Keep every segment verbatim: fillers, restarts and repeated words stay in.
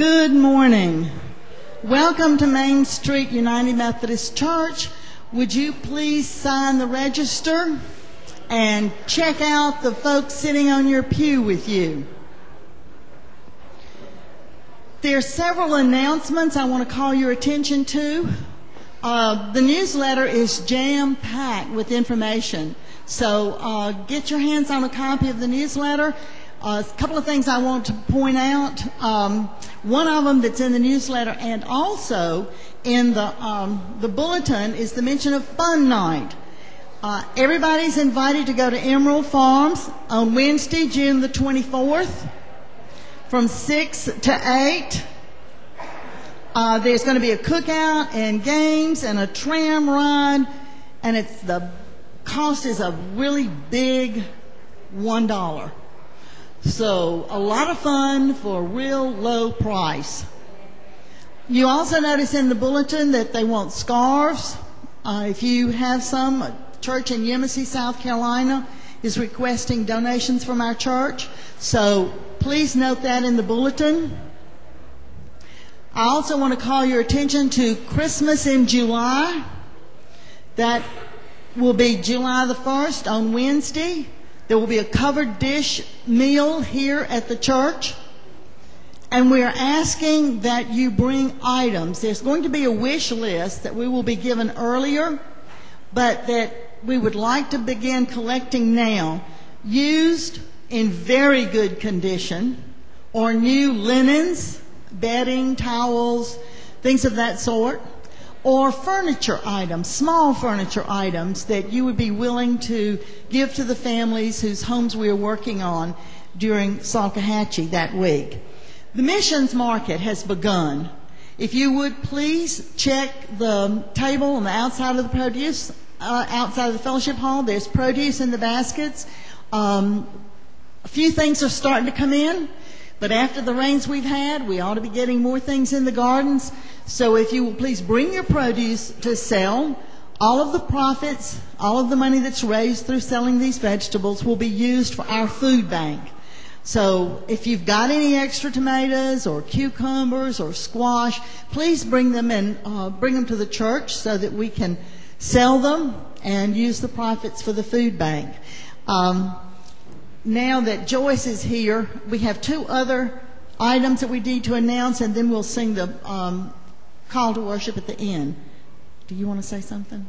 Good morning. Welcome to Main Street United Methodist Church. Would you please sign the register and check out the folks sitting on your pew with you? There are several announcements I want to call your attention to. Uh, the newsletter is jam-packed with information. So uh, get your hands on a copy of the newsletter. Uh, a couple of things I want to point out. Um, one of them that's in the newsletter and also in the um, the bulletin is the mention of Fun Night. Uh, everybody's invited to go to Emerald Farms on Wednesday, June the twenty-fourth, from six to eight. Uh, there's going to be a cookout and games and a tram ride, and it's the cost is a really big one dollar. So a lot of fun for a real low price. You also notice in the bulletin that they want scarves. Uh, if you have some, a church in Yemassee, South Carolina is requesting donations from our church. So please note that in the bulletin. I also want to call your attention to Christmas in July. That will be July the first on Wednesday. There will be a covered dish meal here at the church. And we are asking that you bring items. There's going to be a wish list that we will be given earlier, but that we would like to begin collecting now. Used in very good condition or new linens, bedding, towels, things of that sort. Or furniture items, small furniture items that you would be willing to give to the families whose homes we are working on during Salkehatchie that week. The missions market has begun. If you would please check the table on the outside of the produce, uh, outside of the fellowship hall. There's produce in the baskets. Um, a few things are starting to come in. But after the rains we've had, we ought to be getting more things in the gardens. So if you will please bring your produce to sell, all of the profits, all of the money that's raised through selling these vegetables will be used for our food bank. So if you've got any extra tomatoes or cucumbers or squash, please bring them in, uh, bring them to the church so that we can sell them and use the profits for the food bank. Um, Now that Joyce is here, we have two other items that we need to announce, and then we'll sing the um, call to worship at the end. Do you want to say something?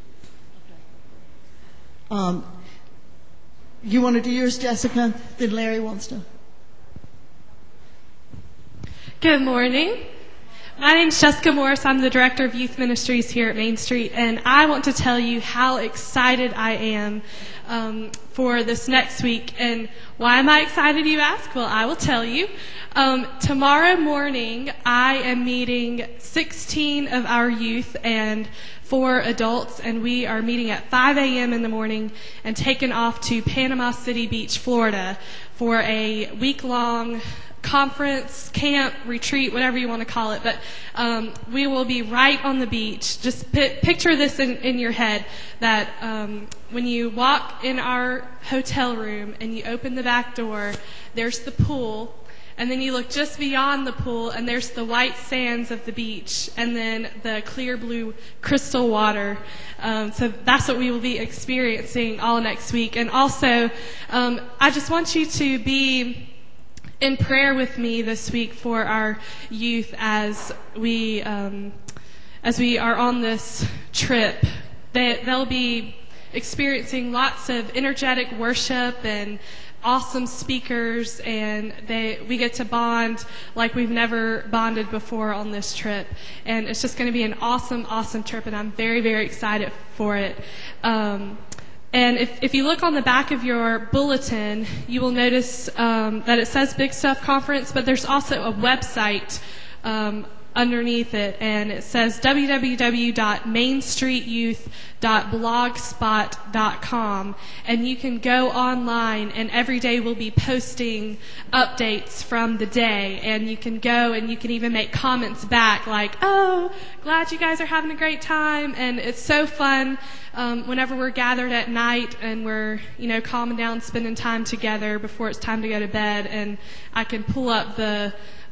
Um, you want to do yours, Jessica? Then Larry wants to. Good morning. My name is Jessica Morris. I'm the Director of Youth Ministries here at Main Street, and I want to tell you how excited I am um, for this next week. And why am I excited, you ask? Well, I will tell you. Um, tomorrow morning, I am meeting sixteen of our youth and four adults, and we are meeting at five a.m. in the morning and taking off to Panama City Beach, Florida for a week-long conference, camp, retreat, whatever you want to call it. But um, we will be right on the beach. Just p- picture this in, in your head, that um, when you walk in our hotel room and you open the back door, there's the pool, and then you look just beyond the pool and there's the white sands of the beach and then the clear blue crystal water. Um, so that's what we will be experiencing all next week. And also, um, I just want you to be in prayer with me this week for our youth as we um, as we are on this trip. They, they'll be experiencing lots of energetic worship and awesome speakers, and they we get to bond like we've never bonded before on this trip. And it's just going to be an awesome, awesome trip, and I'm very, very excited for it. Um, And if, if you look on the back of your bulletin, you will notice um, that it says Big Stuff Conference, but there's also a website um, underneath it, and it says w w w dot main street youth dot blogspot dot com, and you can go online, and every day we'll be posting updates from the day, and you can go and you can even make comments back like, oh, glad you guys are having a great time. And it's so fun um, whenever we're gathered at night and we're, you know, calming down, spending time together before it's time to go to bed, and I can pull up the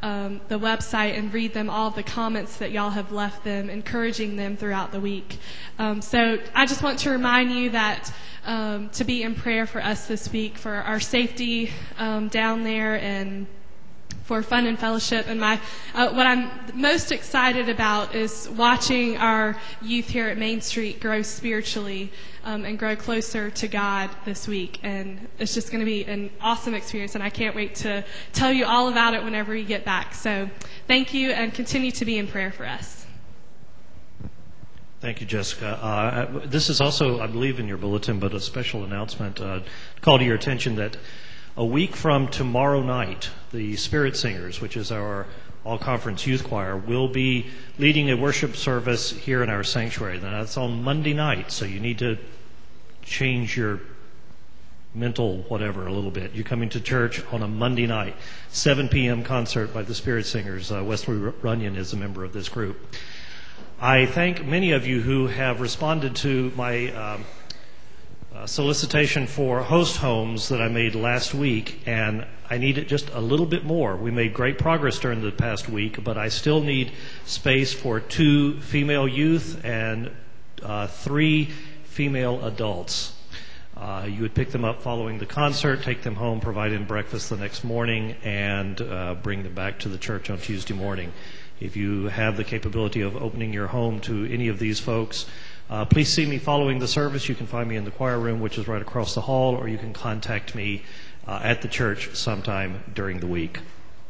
um, the website and read them, all of the comments that y'all have left them, encouraging them throughout the week. Um, so I just want to remind you that um, to be in prayer for us this week, for our safety um, down there, and for fun and fellowship. And my uh, what I'm most excited about is watching our youth here at Main Street grow spiritually um, and grow closer to God this week. And it's just going to be an awesome experience, and I can't wait to tell you all about it whenever we get back. So thank you, and continue to be in prayer for us. Thank you, Jessica. Uh, this is also, I believe, in your bulletin, but a special announcement. Uh, call to your attention that a week from tomorrow night, the Spirit Singers, which is our all-conference youth choir, will be leading a worship service here in our sanctuary. Now, that's on Monday night, so you need to change your mental whatever a little bit. You're coming to church on a Monday night, seven p.m. concert by the Spirit Singers. Uh, Wesley Runyon is a member of this group. I thank many of you who have responded to my um, Uh, solicitation for host homes that I made last week, and I need it just a little bit more. We made great progress during the past week, but I still need space for two female youth and uh, three female adults. Uh, you would pick them up following the concert, take them home, provide them breakfast the next morning, and uh, bring them back to the church on Tuesday morning. If you have the capability of opening your home to any of these folks, Uh, please see me following the service. You can find me in the choir room, which is right across the hall, or you can contact me uh, at the church sometime during the week.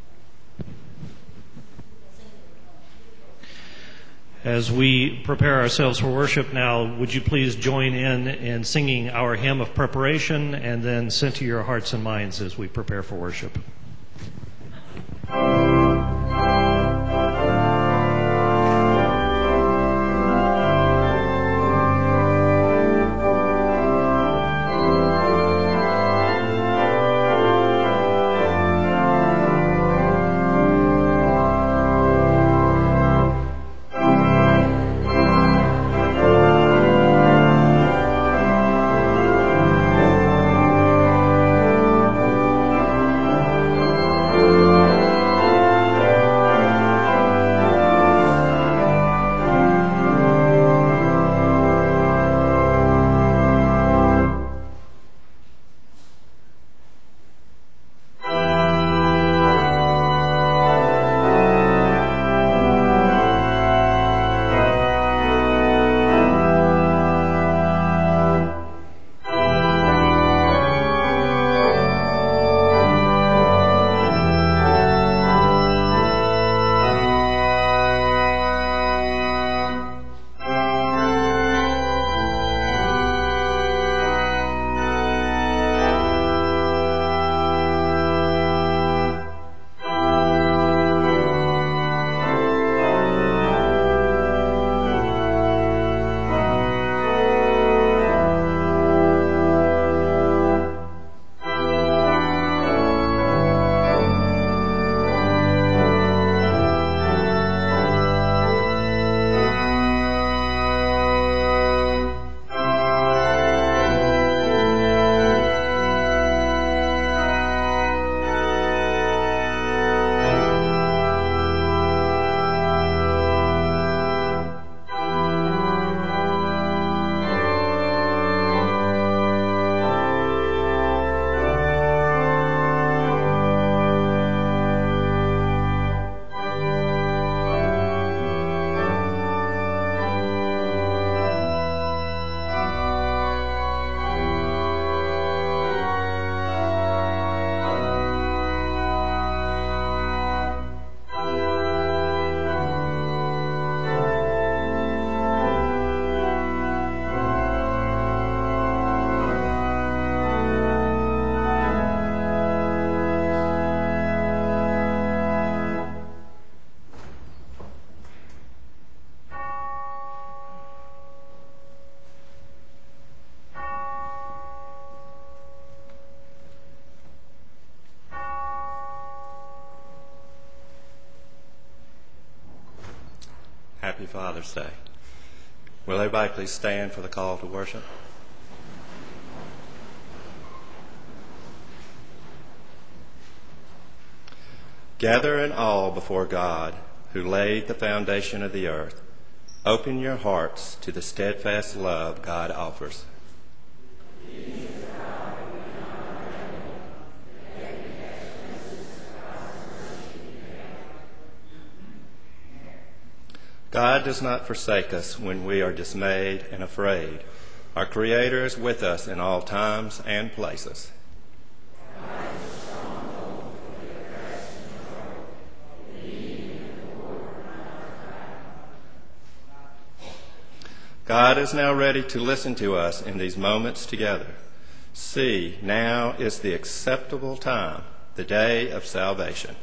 As we prepare ourselves for worship now, would you please join in in singing our hymn of preparation, and then center your hearts and minds as we prepare for worship. Happy Father's Day. Will everybody please stand for the call to worship? Gather in awe before God, who laid the foundation of the earth. Open your hearts to the steadfast love God offers. God does not forsake us when we are dismayed and afraid. Our Creator is with us in all times and places. God is now ready to listen to us in these moments together. See, now is the acceptable time, the day of salvation.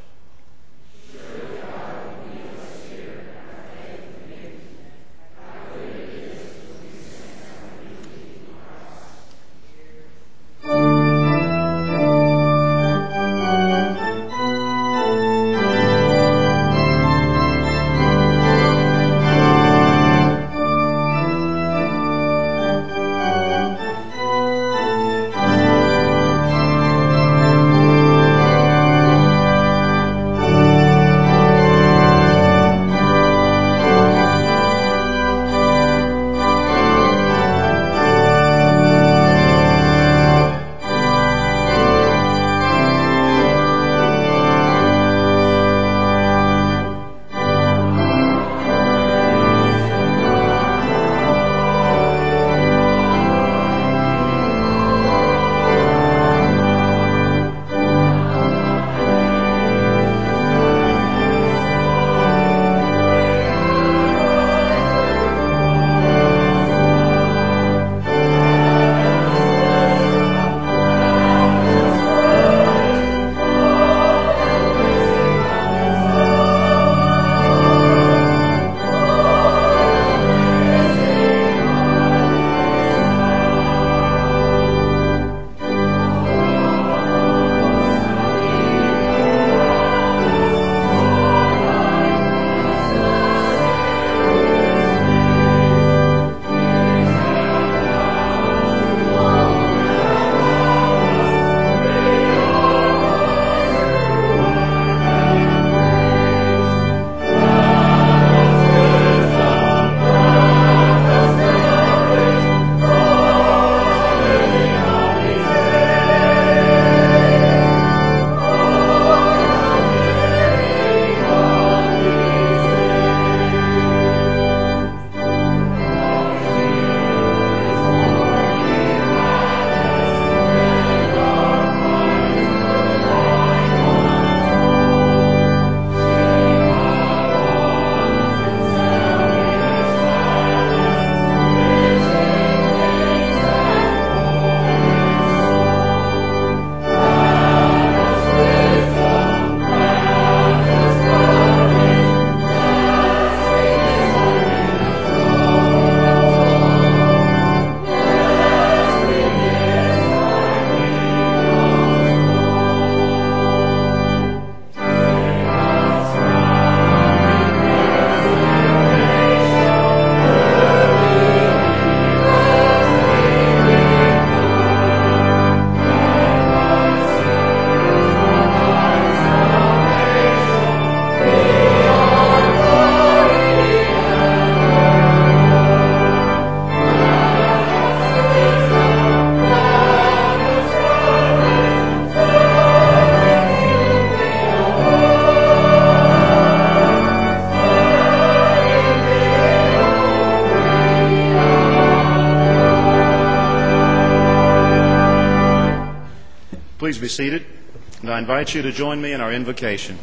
Please be seated, and I invite you to join me in our invocation.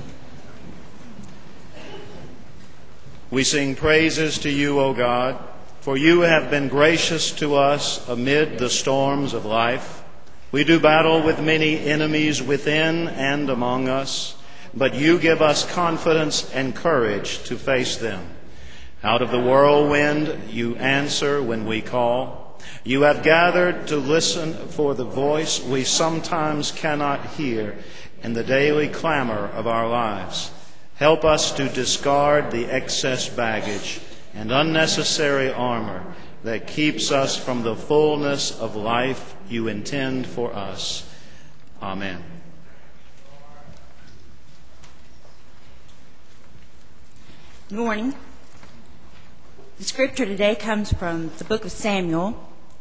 We sing praises to you, O God, for you have been gracious to us amid the storms of life. We do battle with many enemies within and among us, but you give us confidence and courage to face them. Out of the whirlwind, you answer when we call. You have gathered to listen for the voice we sometimes cannot hear in the daily clamor of our lives. Help us to discard the excess baggage and unnecessary armor that keeps us from the fullness of life you intend for us. Amen. Good morning. The scripture today comes from the book of Samuel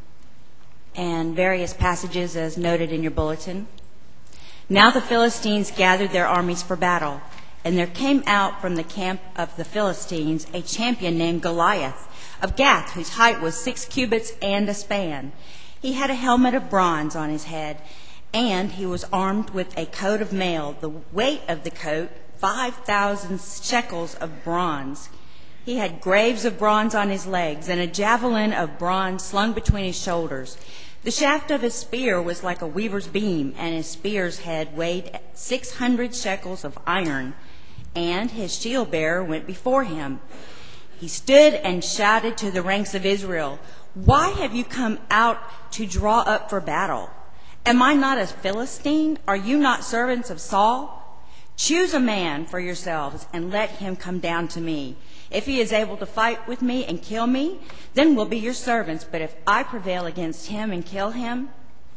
and various passages as noted in your bulletin. Now the Philistines gathered their armies for battle, and there came out from the camp of the Philistines a champion named Goliath of Gath, whose height was six cubits and a span. He had a helmet of bronze on his head, and he was armed with a coat of mail, the weight of the coat five thousand shekels of bronze. He had graves of bronze on his legs and a javelin of bronze slung between his shoulders. The shaft of his spear was like a weaver's beam, and his spear's head weighed six hundred shekels of iron, and his shield bearer went before him. He stood and shouted to the ranks of Israel, "Why have you come out to draw up for battle? Am I not a Philistine? Are you not servants of Saul? Choose a man for yourselves and let him come down to me. If he is able to fight with me and kill me, then we'll be your servants. But if I prevail against him and kill him,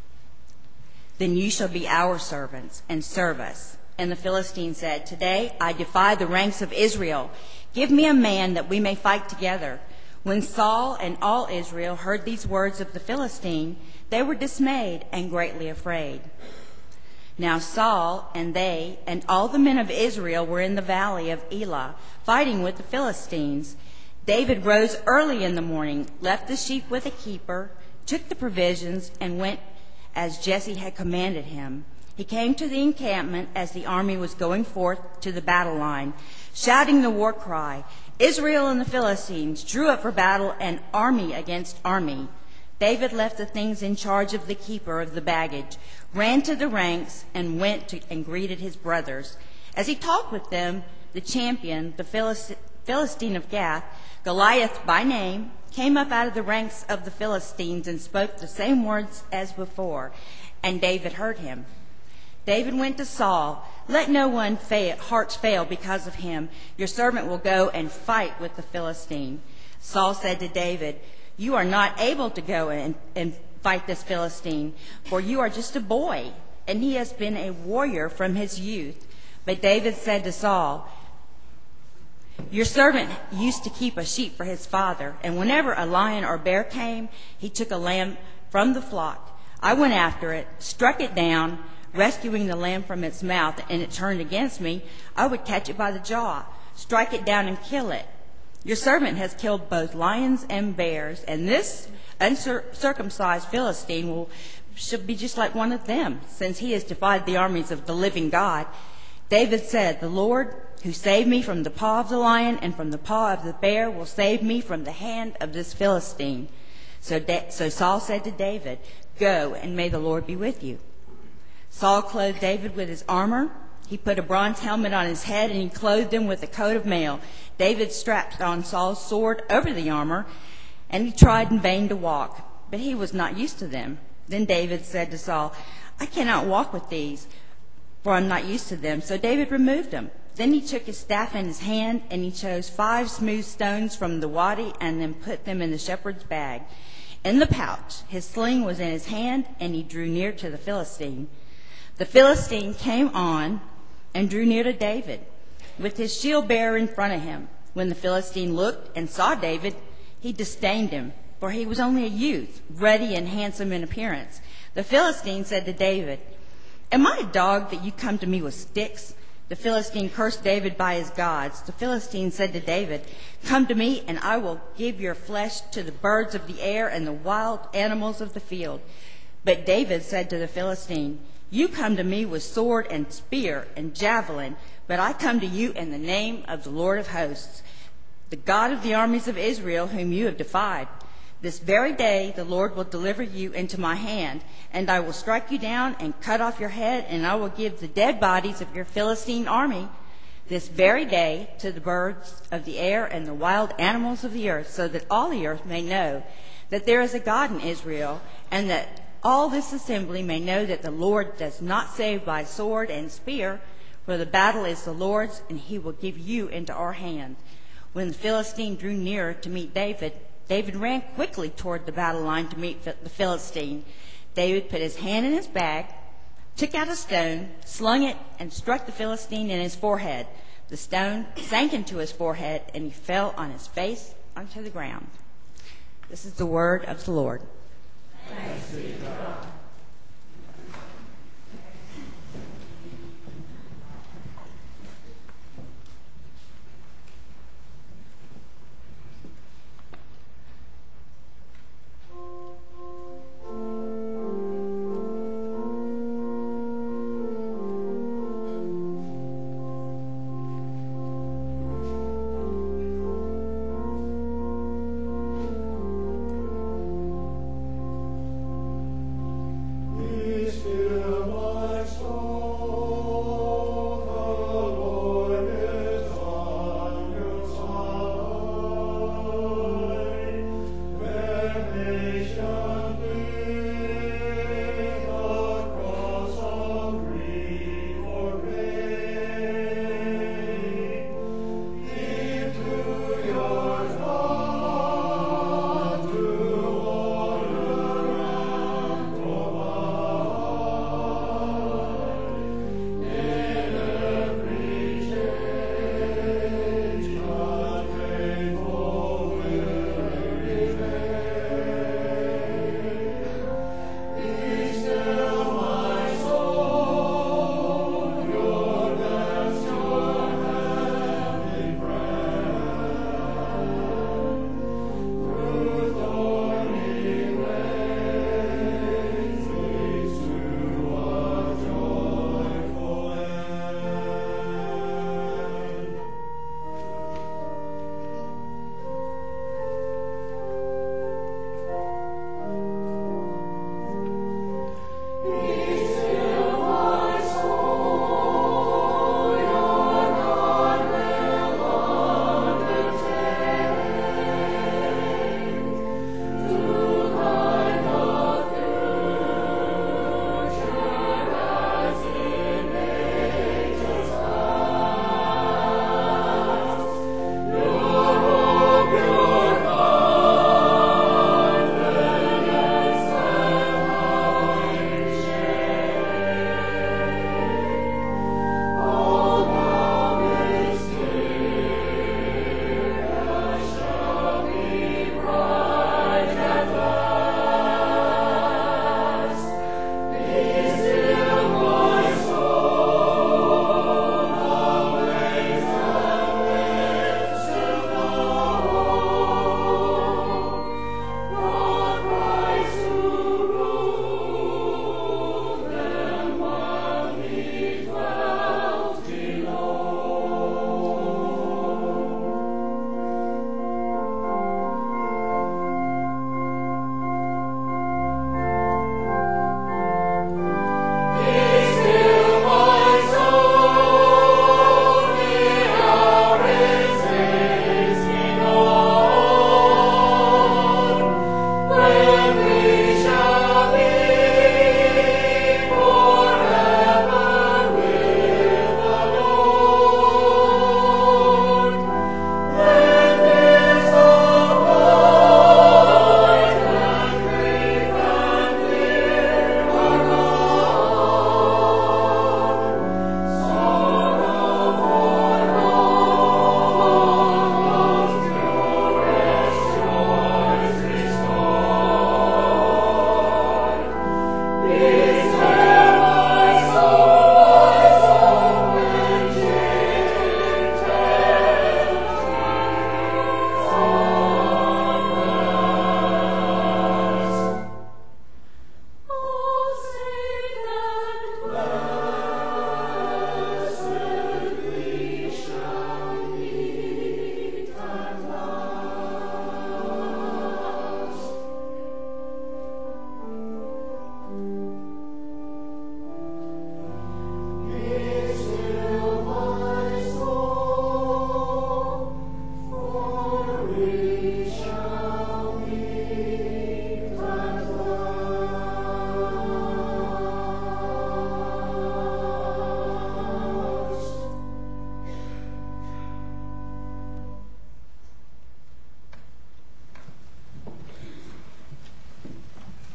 then you shall be our servants and serve us." And the Philistine said, "Today I defy the ranks of Israel. Give me a man that we may fight together." When Saul and all Israel heard these words of the Philistine, they were dismayed and greatly afraid. Now Saul and they and all the men of Israel were in the valley of Elah, fighting with the Philistines. David rose early in the morning, left the sheep with a keeper, took the provisions, and went as Jesse had commanded him. He came to the encampment as the army was going forth to the battle line, shouting the war cry. Israel and the Philistines drew up for battle, an army against army. David left the things in charge of the keeper of the baggage, ran to the ranks, and went to, and greeted his brothers. As he talked with them, the champion, the Philist- Philistine of Gath, Goliath by name, came up out of the ranks of the Philistines and spoke the same words as before, and David heard him. David went to Saul. "Let no one fail, hearts fail because of him. Your servant will go and fight with the Philistine." Saul said to David, "You are not able to go and, and fight this Philistine, for you are just a boy, and he has been a warrior from his youth." But David said to Saul, "Your servant used to keep a sheep for his father, and whenever a lion or bear came, he took a lamb from the flock. I went after it, struck it down, rescuing the lamb from its mouth, and it turned against me. I would catch it by the jaw, strike it down, and kill it. Your servant has killed both lions and bears, and this uncircumcised Philistine will should be just like one of them, since he has defied the armies of the living God." David said, "The Lord, who saved me from the paw of the lion and from the paw of the bear, will save me from the hand of this Philistine." So, da- so Saul said to David, "Go, and may the Lord be with you." Saul clothed David with his armor. He put a bronze helmet on his head, and he clothed him with a coat of mail. David strapped on Saul's sword over the armor, and he tried in vain to walk, but he was not used to them. Then David said to Saul, "I cannot walk with these, for I'm not used to them." So David removed them. Then he took his staff in his hand, and he chose five smooth stones from the wadi, and then put them in the shepherd's bag. In the pouch, his sling was in his hand, and he drew near to the Philistine. The Philistine came on and drew near to David, with his shield bearer in front of him. When the Philistine looked and saw David, he disdained him, for he was only a youth, ruddy and handsome in appearance. The Philistine said to David, "Am I a dog that you come to me with sticks?" The Philistine cursed David by his gods. The Philistine said to David, "Come to me, and I will give your flesh to the birds of the air and the wild animals of the field." But David said to the Philistine, "You come to me with sword and spear and javelin, but I come to you in the name of the Lord of hosts, the God of the armies of Israel, whom you have defied. This very day the Lord will deliver you into my hand, and I will strike you down and cut off your head, and I will give the dead bodies of your Philistine army this very day to the birds of the air and the wild animals of the earth, so that all the earth may know that there is a God in Israel, and that all this assembly may know that the Lord does not save by sword and spear, for the battle is the Lord's, and he will give you into our hand." When the Philistine drew nearer to meet David, David ran quickly toward the battle line to meet the Philistine. David put his hand in his bag, took out a stone, slung it, and struck the Philistine in his forehead. The stone sank into his forehead, and he fell on his face onto the ground. This is the word of the Lord. Thanks be to God.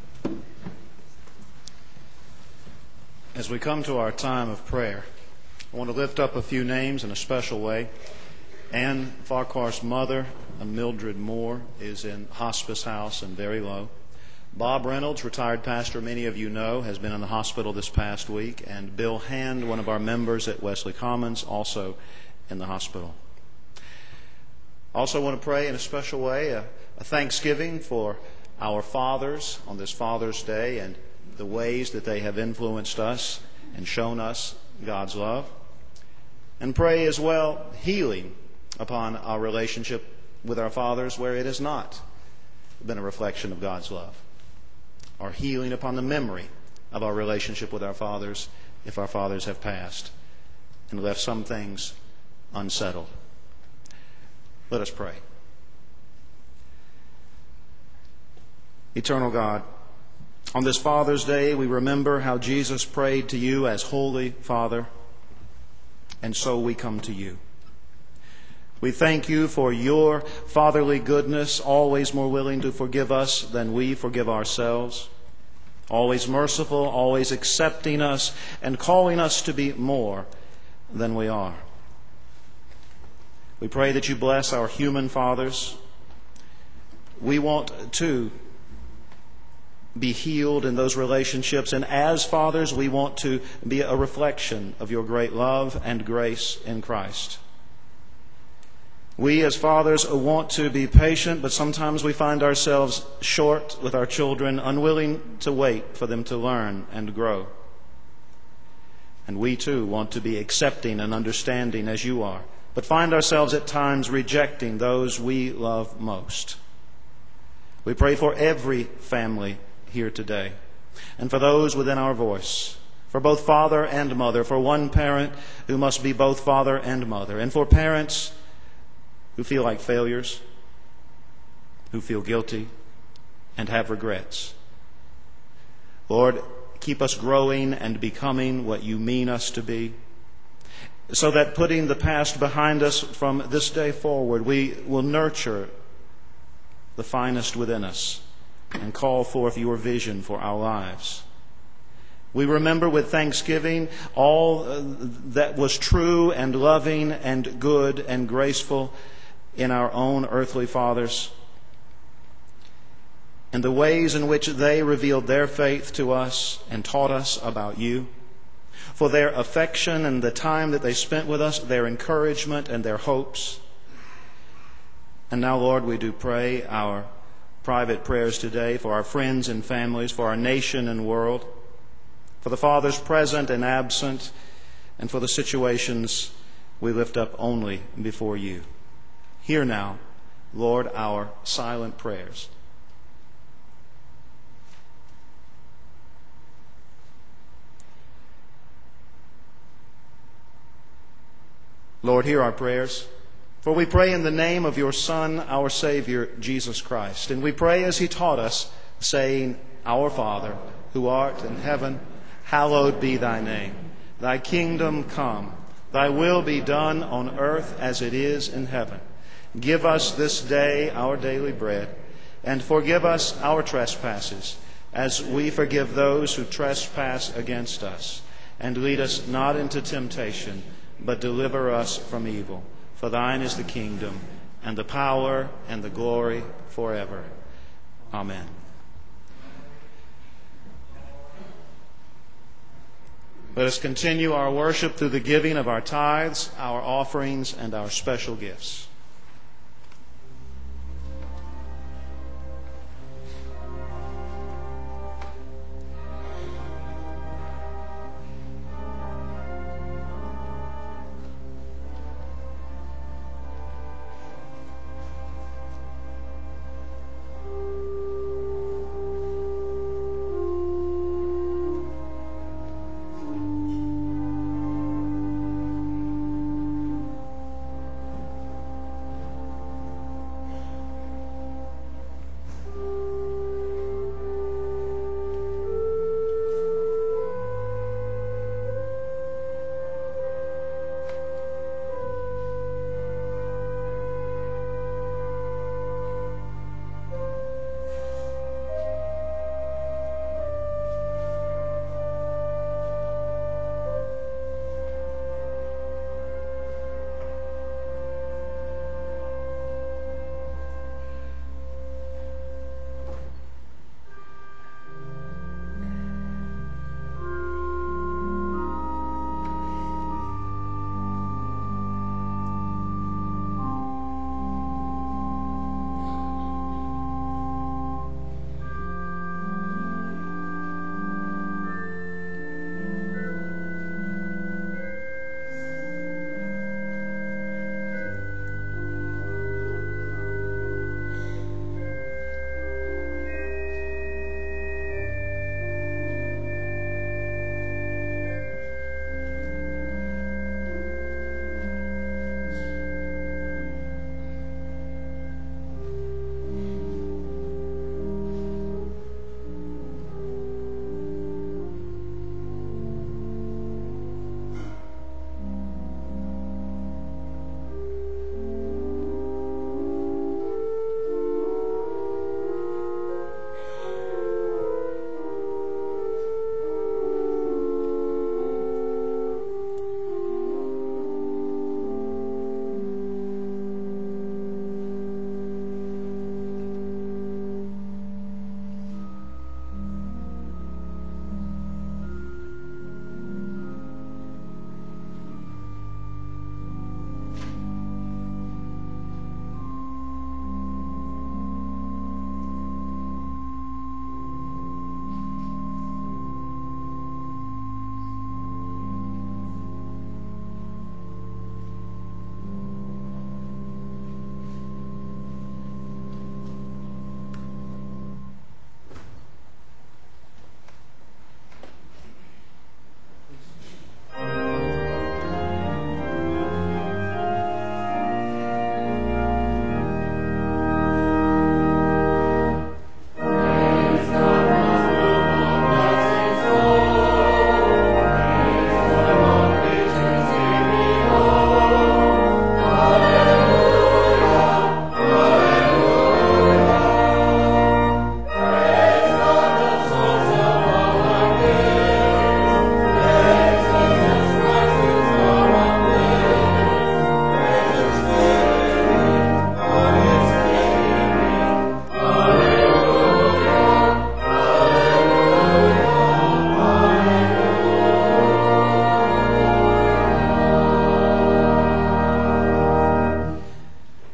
As we come to our time of prayer, I want to lift up a few names in a special way. Ann Farquhar's mother, Mildred Moore, is in hospice house and very low. Bob Reynolds, retired pastor, many of you know, has been in the hospital this past week. And Bill Hand, one of our members at Wesley Commons, also in the hospital. Also want to pray in a special way a, a thanksgiving for our fathers on this Father's Day and the ways that they have influenced us and shown us God's love. And pray as well healing upon our relationship with our fathers where it has not been a reflection of God's love. Or healing upon the memory of our relationship with our fathers if our fathers have passed and left some things unsettled. Let us pray. Eternal God, on this Father's Day we remember how Jesus prayed to you as Holy Father, and so we come to you. We thank you for your fatherly goodness, always more willing to forgive us than we forgive ourselves, always merciful, always accepting us, and calling us to be more than we are. We pray that you bless our human fathers. We want to be healed in those relationships, and as fathers, we want to be a reflection of your great love and grace in Christ. We as fathers want to be patient, but sometimes we find ourselves short with our children, unwilling to wait for them to learn and grow. And we too want to be accepting and understanding as you are, but find ourselves at times rejecting those we love most. We pray for every family here today, and for those within our voice, for both father and mother, for one parent who must be both father and mother, and for parents who feel like failures, who feel guilty, and have regrets. Lord, keep us growing and becoming what you mean us to be, so that putting the past behind us from this day forward, we will nurture the finest within us and call forth your vision for our lives. We remember with thanksgiving all that was true and loving and good and graceful in our own earthly fathers, and the ways in which they revealed their faith to us and taught us about you, for their affection and the time that they spent with us, their encouragement and their hopes. And now, Lord, we do pray our private prayers today for our friends and families, for our nation and world, for the fathers present and absent, and for the situations we lift up only before you. Hear now, Lord, our silent prayers. Lord, hear our prayers. For we pray in the name of your Son, our Savior, Jesus Christ. And we pray as he taught us, saying, Our Father, who art in heaven, hallowed be thy name. Thy kingdom come. Thy will be done on earth as it is in heaven. Give us this day our daily bread, and forgive us our trespasses, as we forgive those who trespass against us. And lead us not into temptation, but deliver us from evil. For thine is the kingdom, and the power, and the glory forever. Amen. Let us continue our worship through the giving of our tithes, our offerings, and our special gifts.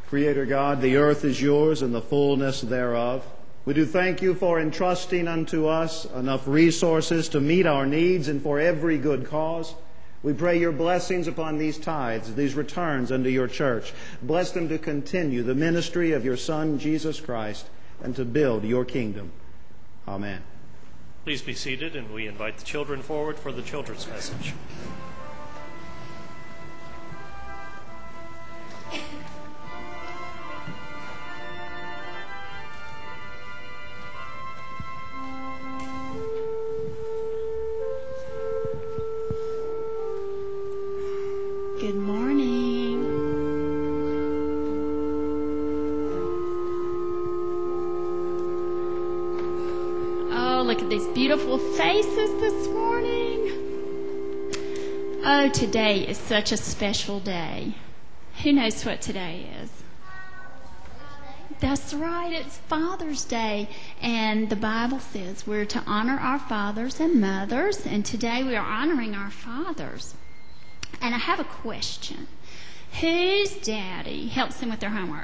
Creator God, the earth is yours and the fullness thereof. We do thank you for entrusting unto us enough resources to meet our needs and for every good cause. We pray your blessings upon these tithes, these returns unto your church. Bless them to continue the ministry of your Son, Jesus Christ, and to build your kingdom. Amen. Please be seated, and we invite the children forward for the children's message. Good morning. Oh, look at these beautiful faces this morning. Oh, today is such a special day. Who knows what today is? That's right, it's Father's Day. And the Bible says we're to honor our fathers and mothers, and today we are honoring our fathers. And I have a question. Whose daddy helps them with their homework?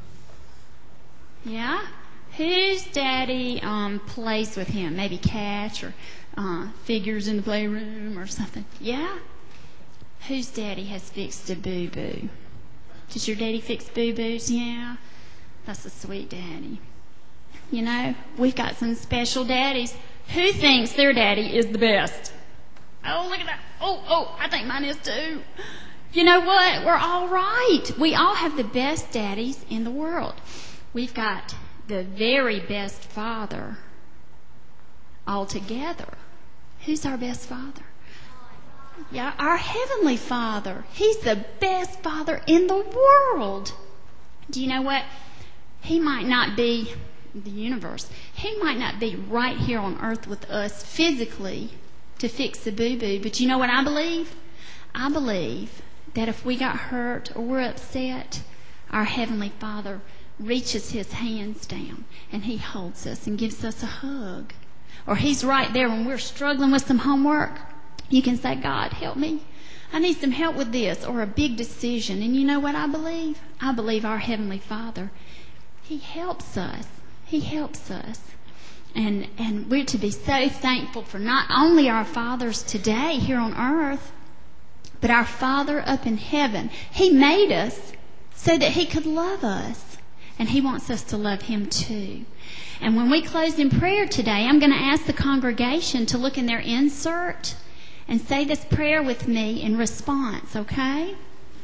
Yeah? Whose daddy um, plays with him? Maybe catch or uh, figures in the playroom or something. Yeah? Whose daddy has fixed a boo-boo? Does your daddy fix boo-boos? Yeah? That's a sweet daddy. You know, we've got some special daddies. Who thinks their daddy is the best? Oh, look at that. Oh, oh, I think mine is too. You know what? We're all right. We all have the best daddies in the world. We've got the very best father altogether. Who's our best father? Yeah, our Heavenly Father. He's the best father in the world. Do you know what? He might not be the universe. He might not be right here on earth with us physically to fix the boo-boo. But you know what I believe? I believe that if we got hurt or we're upset, our Heavenly Father reaches His hands down and He holds us and gives us a hug. Or He's right there when we're struggling with some homework. You can say, God, help me. I need some help with this, or a big decision. And you know what I believe? I believe our Heavenly Father, He helps us. He helps us. And and we're to be so thankful for not only our fathers today here on earth, but our Father up in heaven. He made us so that He could love us. And He wants us to love Him too. And when we close in prayer today, I'm going to ask the congregation to look in their insert and say this prayer with me in response, okay?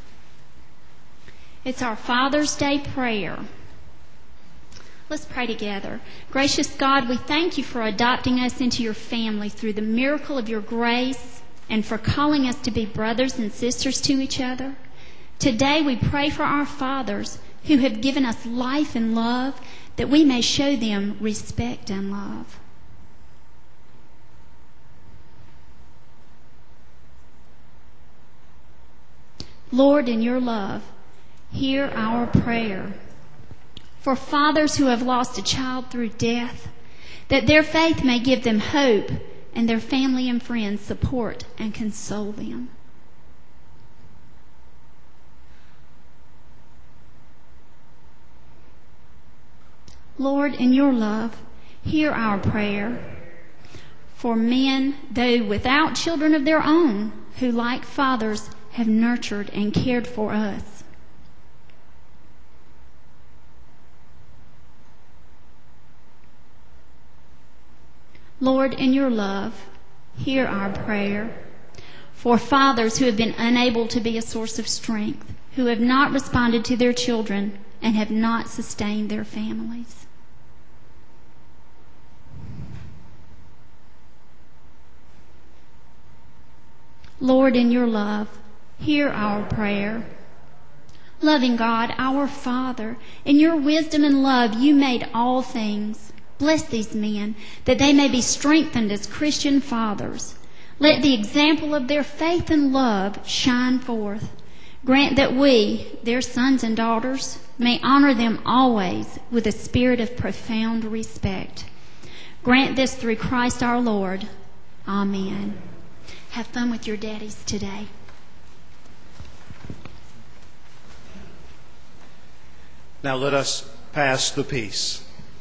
It's our Father's Day prayer. Let's pray together. Gracious God, we thank you for adopting us into your family through the miracle of your grace and for calling us to be brothers and sisters to each other. Today we pray for our fathers who have given us life and love, that we may show them respect and love. Lord, in your love, hear our prayer. For fathers who have lost a child through death, that their faith may give them hope and their family and friends support and console them. Lord, in your love, hear our prayer. For men, though without children of their own, who like fathers have nurtured and cared for us. Lord, in your love, hear our prayer. For fathers who have been unable to be a source of strength, who have not responded to their children and have not sustained their families. Lord, in your love, hear our prayer. Loving God, our Father, in your wisdom and love, you made all things. Bless these men, that they may be strengthened as Christian fathers. Let the example of their faith and love shine forth. Grant that we, their sons and daughters, may honor them always with a spirit of profound respect. Grant this through Christ our Lord. Amen. Have fun with your daddies today. Now let us pass the peace.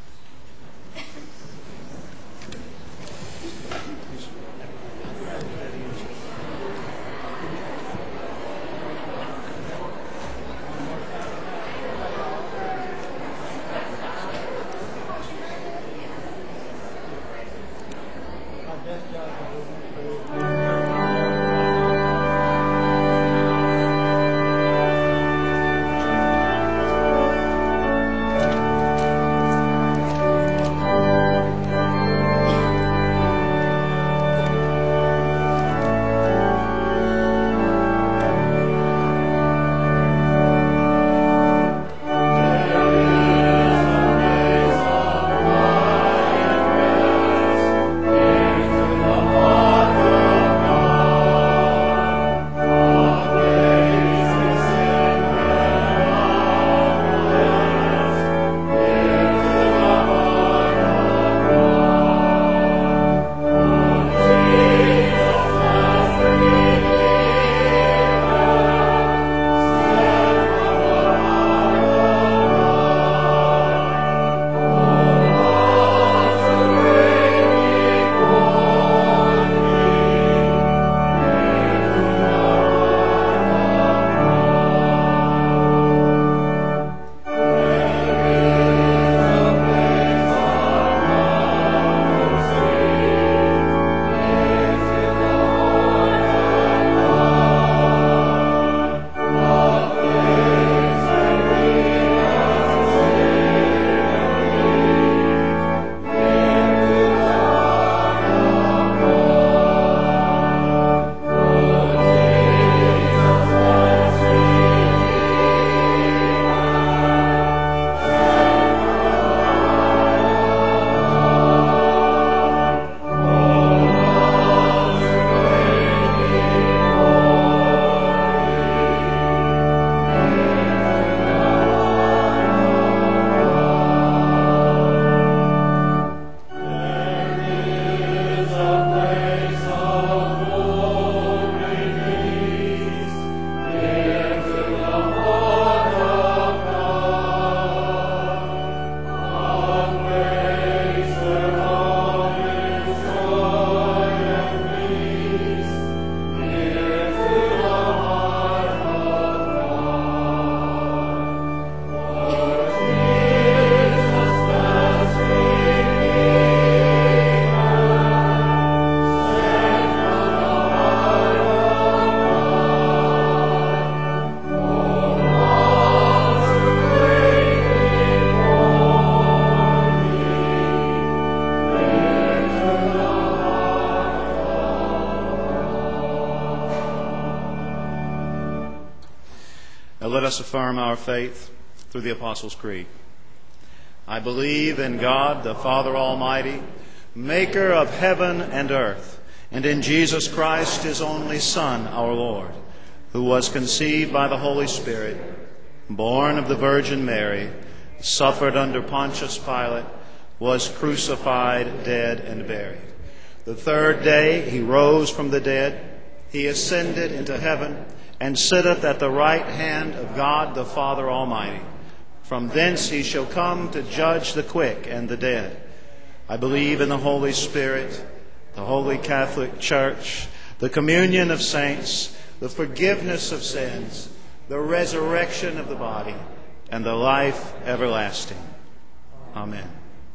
Now let us affirm our faith through the Apostles' Creed. I believe in God, the Father Almighty, maker of heaven and earth, and in Jesus Christ, his only Son, our Lord, who was conceived by the Holy Spirit, born of the Virgin Mary, suffered under Pontius Pilate, was crucified, dead, and buried. The third day he rose from the dead. He ascended into heaven and sitteth at the right hand of God the Father Almighty. From thence he shall come to judge the quick and the dead. I believe in the Holy Spirit, the Holy Catholic Church, the communion of saints, the forgiveness of sins, the resurrection of the body, and the life everlasting. Amen.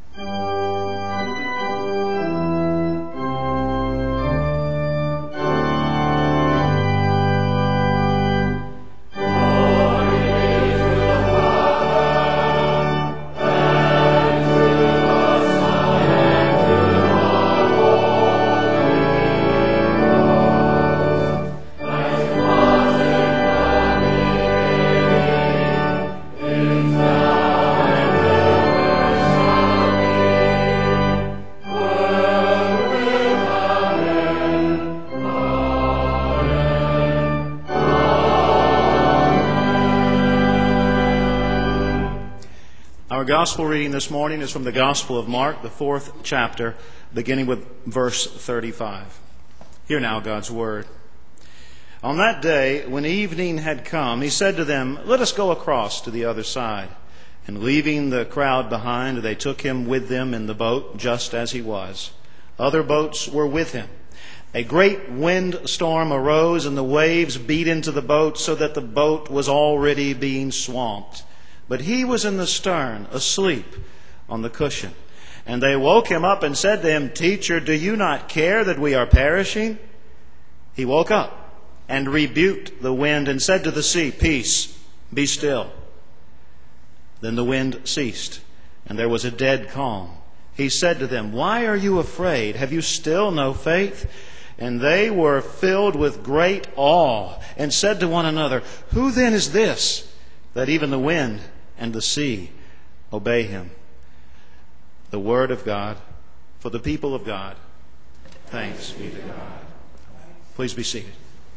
Our gospel reading this morning is from the Gospel of Mark, the fourth chapter, beginning with verse thirty-five. Hear now God's word. On that day, when evening had come, he said to them, "Let us go across to the other side." And leaving the crowd behind, they took him with them in the boat, just as he was. Other boats were with him. A great windstorm arose, and the waves beat into the boat, so that the boat was already being swamped. But he was in the stern, asleep on the cushion. And they woke him up and said to him, "Teacher, do you not care that we are perishing?" He woke up and rebuked the wind and said to the sea, "Peace, be still." Then the wind ceased, and there was a dead calm. He said to them, "Why are you afraid? Have you still no faith?" And they were filled with great awe and said to one another, "Who then is this, that even the wind and the sea obey him?" The word of God for the people of God. Thanks be to God. Please be seated.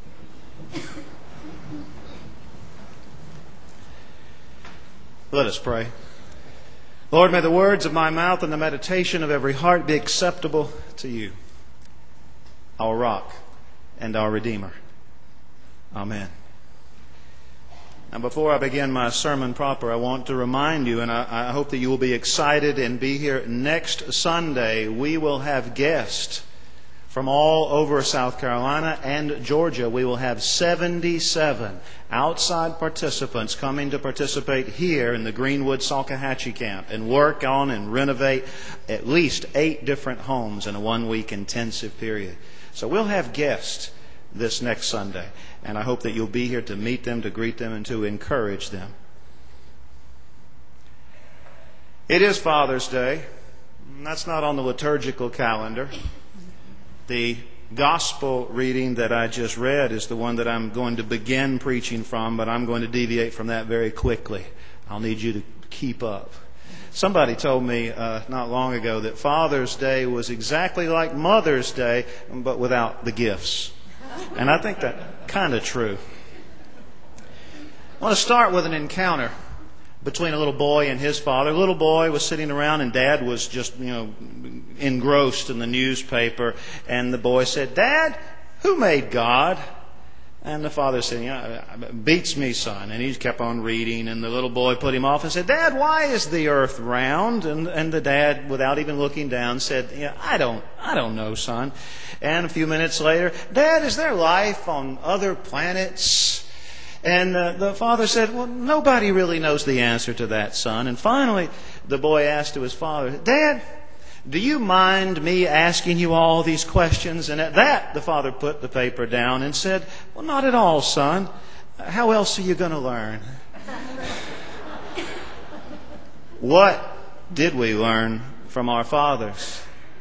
Let us pray. Lord, may the words of my mouth and the meditation of every heart be acceptable to you, our rock and our Redeemer. Amen. And before I begin my sermon proper, I want to remind you, and I, I hope that you will be excited and be here next Sunday. We will have guests from all over South Carolina and Georgia. We will have seventy-seven outside participants coming to participate here in the Greenwood Salkehatchie camp and work on and renovate at least eight different homes in a one-week intensive period. So we'll have guests this next Sunday, and I hope that you'll be here to meet them, to greet them, and to encourage them. It is Father's Day. That's not on the liturgical calendar. The gospel reading that I just read is the one that I'm going to begin preaching from, but I'm going to deviate from that very quickly. I'll need you to keep up. Somebody told me uh, not long ago that Father's Day was exactly like Mother's Day, but without the gifts. And I think that's kind of true. I want to start with an encounter between a little boy and his father. The little boy was sitting around, and Dad was just, you know, engrossed in the newspaper. And the boy said, "Dad, who made God?" And the father said, "Yeah, beats me, son." And he kept on reading, and the little boy put him off and said, "Dad, why is the earth round?" And and the dad, without even looking down, said, "Yeah, I don't, I don't know, son." And a few minutes later, "Dad, is there life on other planets?" And uh, the father said, "Well, nobody really knows the answer to that, son." And finally, the boy asked to his father, "Dad, do you mind me asking you all these questions?" And at that, the father put the paper down and said, "Well, not at all, son. How else are you going to learn?" What did we learn from our fathers?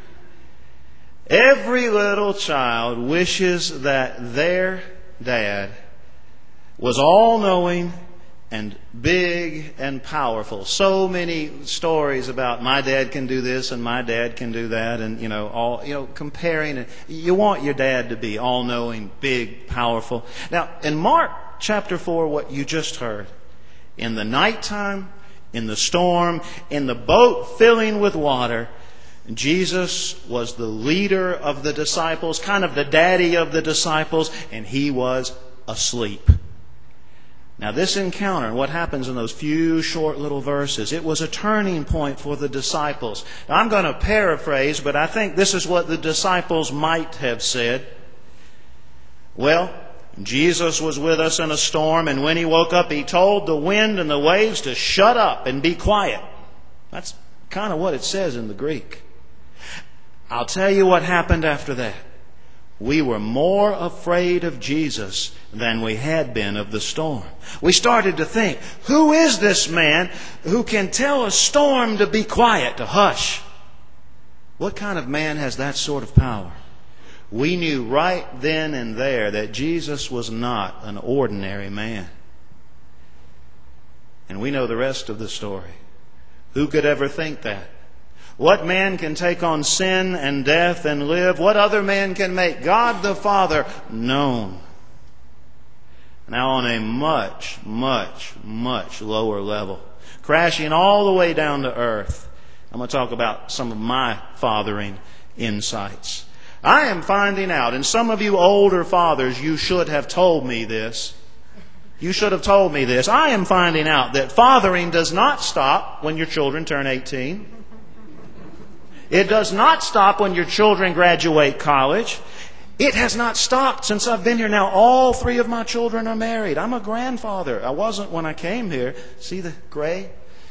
Every little child wishes that their dad was all-knowing and big and powerful. So many stories about my dad can do this and my dad can do that, and you know, all you know, comparing. You want your dad to be all-knowing, big, powerful. Now, in Mark chapter four, what you just heard, in the nighttime, in the storm, in the boat filling with water, Jesus was the leader of the disciples, kind of the daddy of the disciples, and he was asleep. Now, this encounter and what happens in those few short little verses, it was a turning point for the disciples. Now, I'm going to paraphrase, but I think this is what the disciples might have said. Well, Jesus was with us in a storm, and when he woke up, he told the wind and the waves to shut up and be quiet. That's kind of what it says in the Greek. I'll tell you what happened after that. We were more afraid of Jesus than we had been of the storm. We started to think, who is this man who can tell a storm to be quiet, to hush? What kind of man has that sort of power? We knew right then and there that Jesus was not an ordinary man. And we know the rest of the story. Who could ever think that? What man can take on sin and death and live? What other man can make God the Father known? Now on a much, much, much lower level, crashing all the way down to earth, I'm going to talk about some of my fathering insights. I am finding out, and some of you older fathers, you should have told me this, You should have told me this. I am finding out that fathering does not stop when your children turn eighteen. It does not stop when your children graduate college. It has not stopped since I've been here. Now all three of my children are married. I'm a grandfather. I wasn't when I came here. See the gray?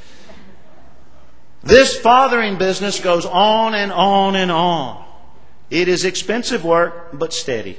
This fathering business goes on and on and on. It is expensive work, but steady.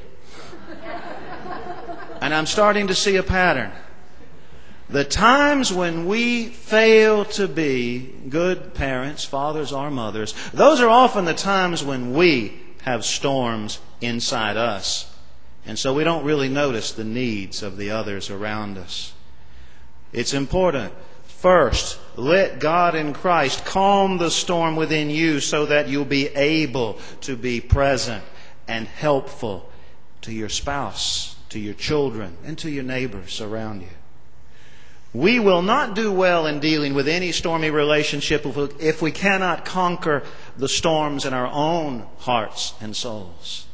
And I'm starting to see a pattern. The times when we fail to be good parents, fathers or mothers, those are often the times when we have storms inside us. And so we don't really notice the needs of the others around us. It's important. First, let God in Christ calm the storm within you so that you'll be able to be present and helpful to your spouse, to your children, and to your neighbors around you. We will not do well in dealing with any stormy relationship if we cannot conquer the storms in our own hearts and souls.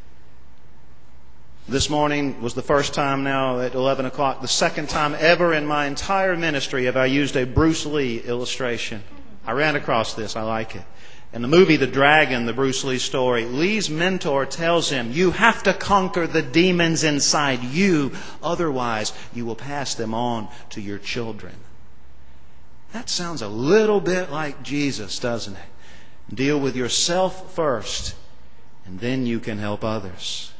This morning was the first time now at eleven o'clock, the second time ever in my entire ministry have I used a Bruce Lee illustration. I ran across this. I like it. In the movie The Dragon, the Bruce Lee story, Lee's mentor tells him, you have to conquer the demons inside you, otherwise you will pass them on to your children. That sounds a little bit like Jesus, doesn't it? Deal with yourself first, and then you can help others.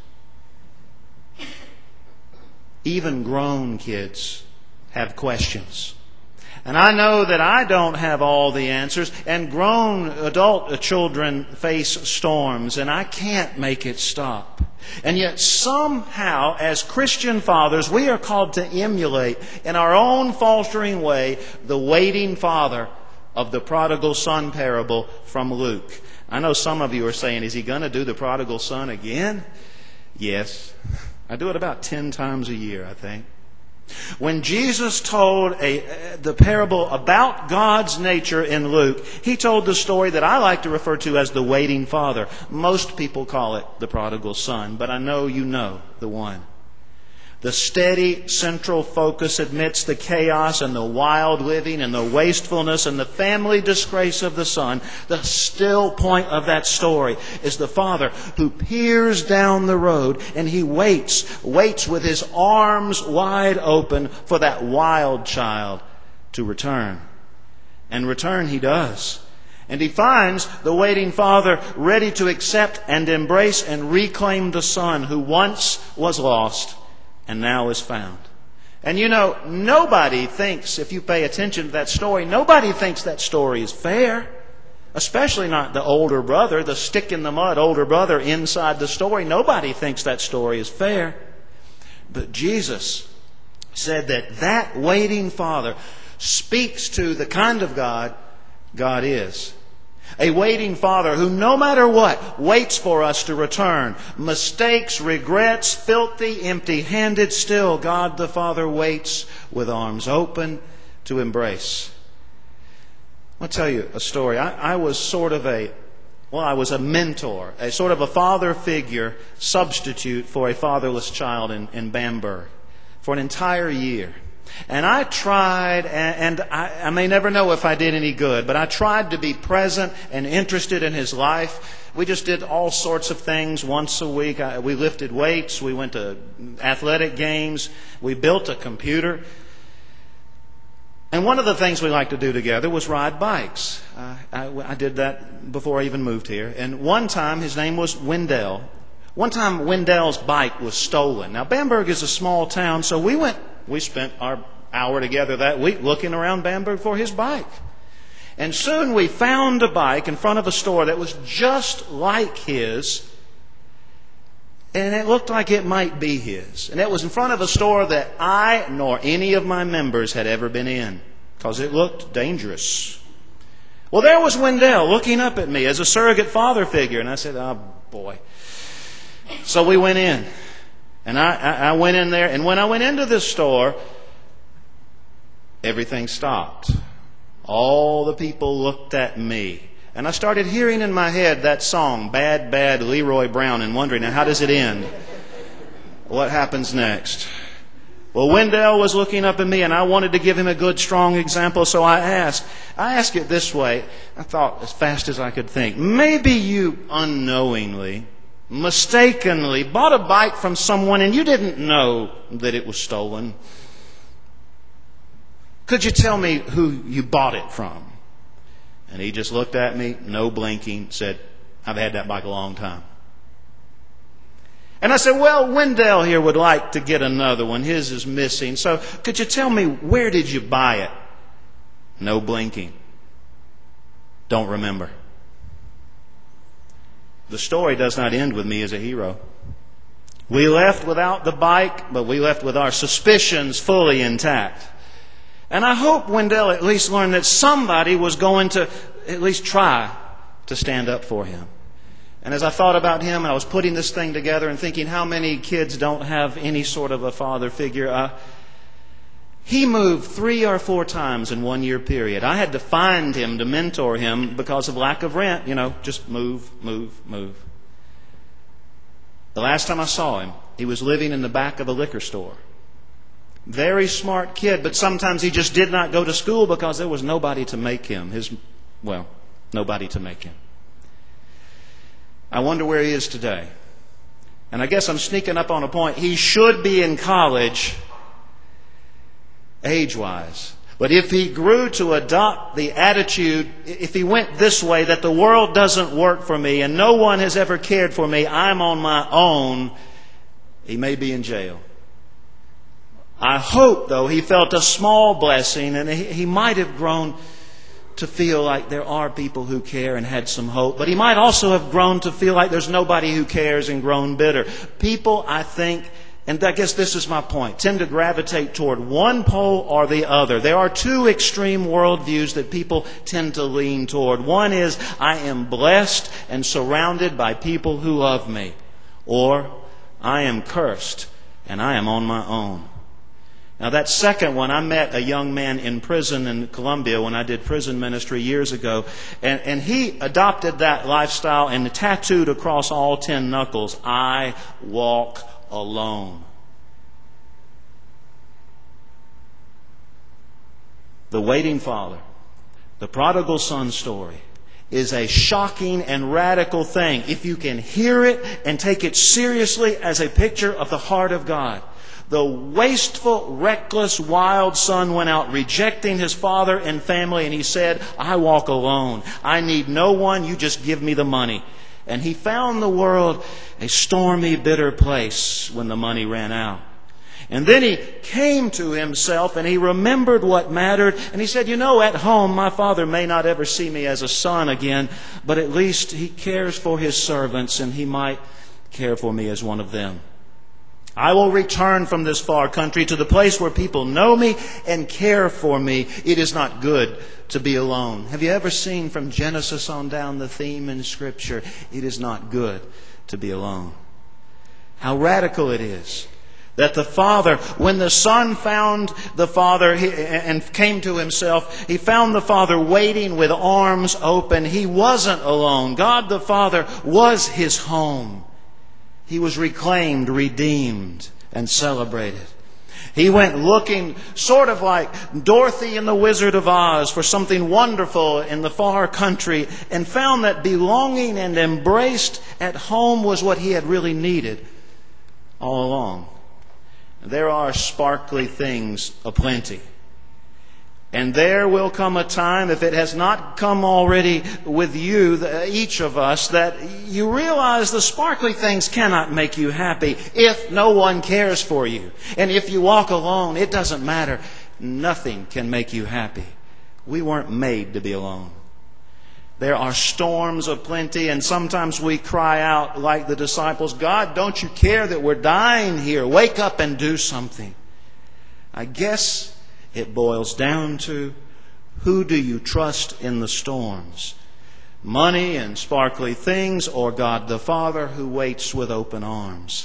Even grown kids have questions. And I know that I don't have all the answers, and grown adult children face storms, and I can't make it stop. And yet somehow, as Christian fathers, we are called to emulate, in our own faltering way, the waiting father of the prodigal son parable from Luke. I know some of you are saying, is he going to do the prodigal son again? Yes. I do it about ten times a year, I think. When Jesus told a, the parable about God's nature in Luke, he told the story that I like to refer to as the waiting father. Most people call it the prodigal son, but I know you know the one. The steady central focus amidst the chaos and the wild living and the wastefulness and the family disgrace of the son, the still point of that story is the father who peers down the road and he waits, waits with his arms wide open for that wild child to return. And return he does. And he finds the waiting father ready to accept and embrace and reclaim the son who once was lost and now is found. And you know, nobody thinks, if you pay attention to that story, nobody thinks that story is fair. Especially not the older brother, the stick in the mud older brother inside the story. Nobody thinks that story is fair. But Jesus said that that waiting father speaks to the kind of God God is. A waiting father who, no matter what, waits for us to return. Mistakes, regrets, filthy, empty-handed, still God the Father waits with arms open to embrace. I'll tell you a story. I, I was sort of a, well, I was a mentor, a sort of a father figure substitute for a fatherless child in, in Bamberg for an entire year. And I tried, and I, I may never know if I did any good, but I tried to be present and interested in his life. We just did all sorts of things once a week. I, we lifted weights. We went to athletic games. We built a computer. And one of the things we liked to do together was ride bikes. Uh, I, I did that before I even moved here. And one time, his name was Wendell. One time, Wendell's bike was stolen. Now, Bamberg is a small town, so we went... We spent our hour together that week looking around Bamberg for his bike. And soon we found a bike in front of a store that was just like his. And it looked like it might be his. And it was in front of a store that I nor any of my members had ever been in, because it looked dangerous. Well, there was Wendell looking up at me as a surrogate father figure. And I said, oh boy. So we went in. And I, I went in there, and when I went into this store, everything stopped. All the people looked at me. And I started hearing in my head that song, Bad, Bad Leroy Brown, and wondering, now how does it end? What happens next? Well, Wendell was looking up at me, and I wanted to give him a good, strong example, so I asked. I asked it this way. I thought as fast as I could think. Maybe you unknowingly, mistakenly bought a bike from someone and you didn't know that it was stolen. Could you tell me who you bought it from? And he just looked at me, no blinking, said, I've had that bike a long time. And I said, well, Wendell here would like to get another one. His is missing. So could you tell me, where did you buy it? No blinking. Don't remember. The story does not end with me as a hero. We left without the bike, but we left with our suspicions fully intact. And I hope Wendell at least learned that somebody was going to at least try to stand up for him. And as I thought about him, and I was putting this thing together and thinking how many kids don't have any sort of a father figure, uh, he moved three or four times in one year period. I had to find him to mentor him because of lack of rent. You know, just move, move, move. The last time I saw him, he was living in the back of a liquor store. Very smart kid, but sometimes he just did not go to school because there was nobody to make him. His, well, nobody to make him. I wonder where he is today. And I guess I'm sneaking up on a point. He should be in college, age-wise. But if he grew to adopt the attitude, if he went this way, that the world doesn't work for me and no one has ever cared for me, I'm on my own, he may be in jail. I hope, though, he felt a small blessing and he, he might have grown to feel like there are people who care and had some hope. But he might also have grown to feel like there's nobody who cares and grown bitter. People, I think, and I guess this is my point, tend to gravitate toward one pole or the other. There are two extreme worldviews that people tend to lean toward. One is, I am blessed and surrounded by people who love me. Or, I am cursed and I am on my own. Now that second one, I met a young man in prison in Colombia when I did prison ministry years ago. And, and he adopted that lifestyle and tattooed across all ten knuckles, I walk alone. The Waiting Father, the prodigal son story, is a shocking and radical thing if you can hear it and take it seriously as a picture of the heart of God. The wasteful, reckless, wild son went out rejecting his father and family, and he said, I walk alone. I need no one. You just give me the money. And he found the world a stormy, bitter place when the money ran out. And then he came to himself and he remembered what mattered. And he said, you know, at home, my father may not ever see me as a son again, but at least he cares for his servants and he might care for me as one of them. I will return from this far country to the place where people know me and care for me. It is not good to be alone. Have you ever seen from Genesis on down the theme in Scripture? It is not good to be alone. How radical it is that the Father, when the Son found the Father and came to himself, he found the Father waiting with arms open. He wasn't alone. God the Father was his home. He was reclaimed, redeemed, and celebrated. He went looking sort of like Dorothy in the Wizard of Oz for something wonderful in the far country and found that belonging and embraced at home was what he had really needed all along. There are sparkly things aplenty. And there will come a time, if it has not come already with you, each of us, that you realize the sparkly things cannot make you happy if no one cares for you. And if you walk alone, it doesn't matter. Nothing can make you happy. We weren't made to be alone. There are storms aplenty, and sometimes we cry out like the disciples, God, don't you care that we're dying here? Wake up and do something. I guess it boils down to, who do you trust in the storms? Money and sparkly things, or God the Father who waits with open arms?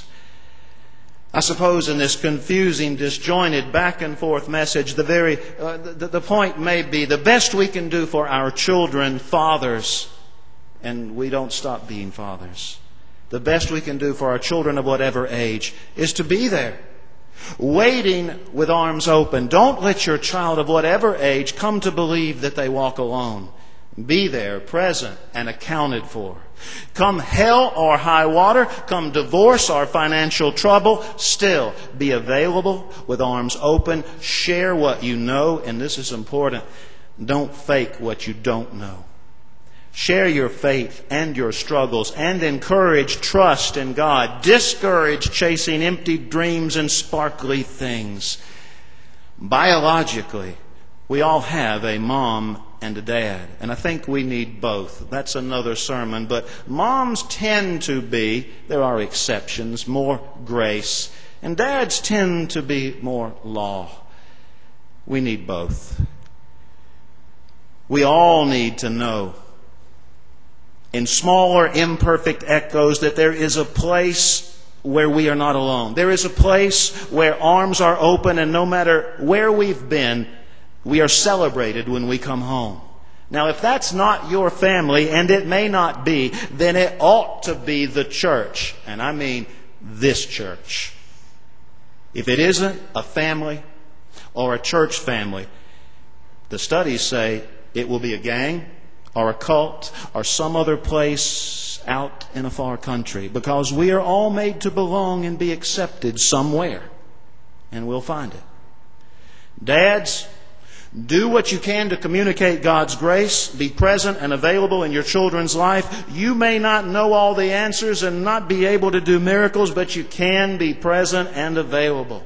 I suppose in this confusing, disjointed, back and forth message, the very uh, the, the point may be the best we can do for our children, fathers, and we don't stop being fathers. The best we can do for our children of whatever age is to be there. Waiting with arms open. Don't let your child of whatever age come to believe that they walk alone. Be there, present, and accounted for. Come hell or high water, come divorce or financial trouble, still be available with arms open. Share what you know, and this is important. Don't fake what you don't know. Share your faith and your struggles and encourage trust in God. Discourage chasing empty dreams and sparkly things. Biologically, we all have a mom and a dad, and I think we need both. That's another sermon, but moms tend to be, there are exceptions, more grace, and dads tend to be more law. We need both. We all need to know in smaller, imperfect echoes that there is a place where we are not alone. There is a place where arms are open, and no matter where we've been, we are celebrated when we come home. Now, if that's not your family, and it may not be, then it ought to be the church. And I mean this church. If it isn't a family or a church family, the studies say it will be a gang or a cult or some other place out in a far country, because we are all made to belong and be accepted somewhere, and we'll find it. Dads, do what you can to communicate God's grace. Be present and available in your children's life. You may not know all the answers and not be able to do miracles, but you can be present and available.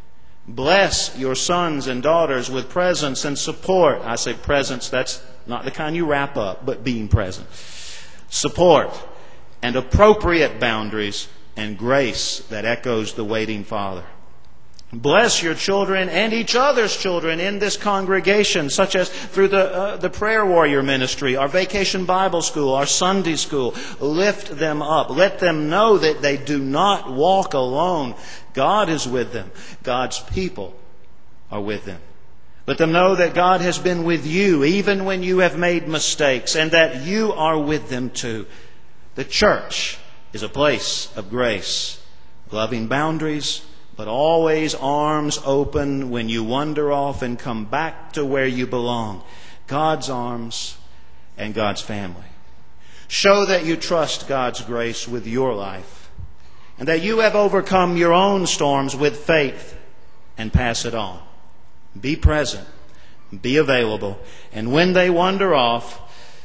Bless your sons and daughters with presence and support. I say presence, that's not the kind you wrap up, but being present. Support and appropriate boundaries and grace that echoes the waiting Father. Bless your children and each other's children in this congregation, such as through the uh, the Prayer Warrior Ministry, our Vacation Bible School, our Sunday School. Lift them up. Let them know that they do not walk alone. God is with them. God's people are with them. Let them know that God has been with you even when you have made mistakes, and that you are with them too. The church is a place of grace, loving boundaries, but always arms open when you wander off and come back to where you belong. God's arms and God's family. Show that you trust God's grace with your life, and that you have overcome your own storms with faith, and pass it on. Be present, be available, and when they wander off,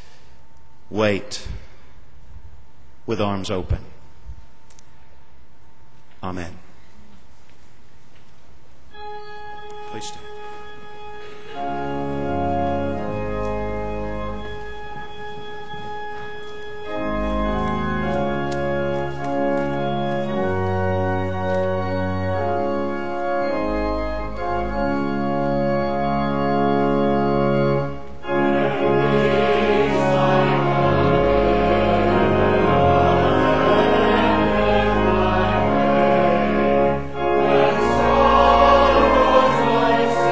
wait with arms open. Amen. Please stand. Voice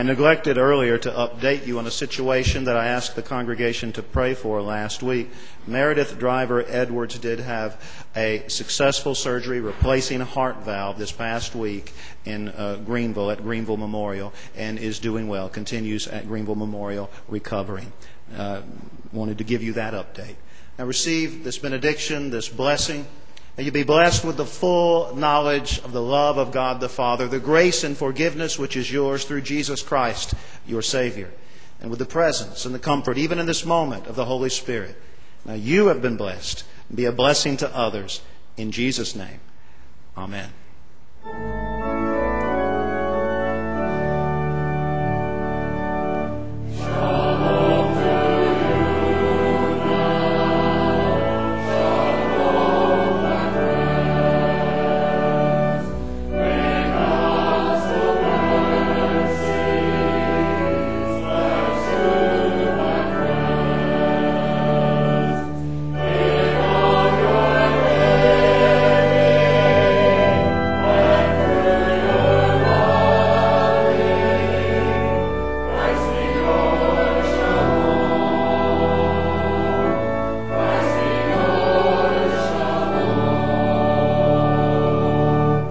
neglected earlier to update you on a situation that I asked the congregation to pray for last week. Meredith Driver Edwards did have a successful surgery replacing a heart valve this past week in uh, Greenville at Greenville Memorial, and is doing well, continues at Greenville Memorial recovering. Uh, wanted to give you that update. Now receive this benediction, this blessing. May you be blessed with the full knowledge of the love of God the Father, the grace and forgiveness which is yours through Jesus Christ, your Savior, and with the presence and the comfort, even in this moment, of the Holy Spirit. Now you have been blessed. Be a blessing to others. In Jesus' name, amen.